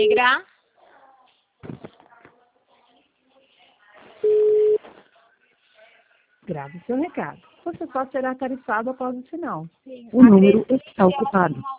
migrar? Grave seu recado. Você só será tarifado após o sinal. O número está ocupado.